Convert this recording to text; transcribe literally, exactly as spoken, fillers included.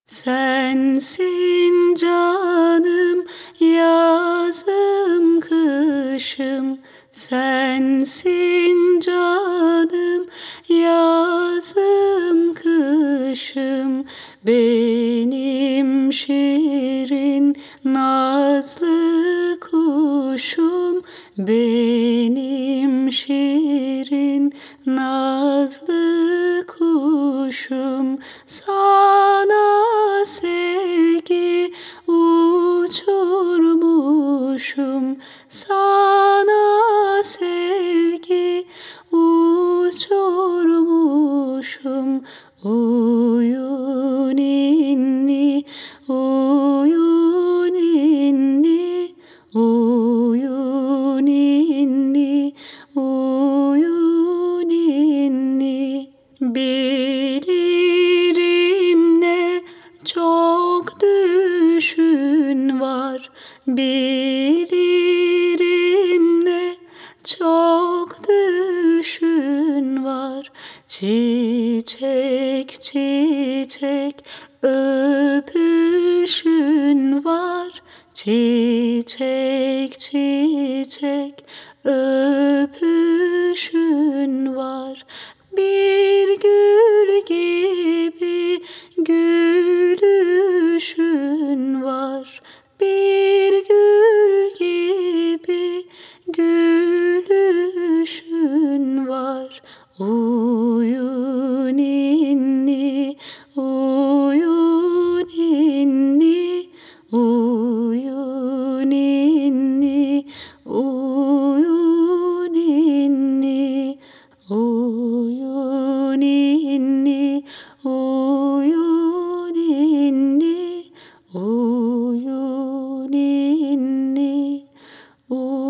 Sensin canım, yazım kışım. Sensin canım, yazım kışım. Benim şirin nazlı kuşum, benim şirin nazlı kuşum. Sana sevgi uçurmuşum, sana sevgi uçurmuşum. Uyu ninni, uyu ninni, uyu ninni, uyu ninni. Bilirim ne çok düşün var, bilirim ne çok düşün var. Çiçek çiçek öpüşün var, çiçek çiçek öpüşün var. Bir gül gibi gülüşün var, bir gül gibi gülüşün var. Uyu ninni, uyu ninni, uyu ninni, uyu ninni, uyu ninni, uyu ninni, uyu ninni, uyu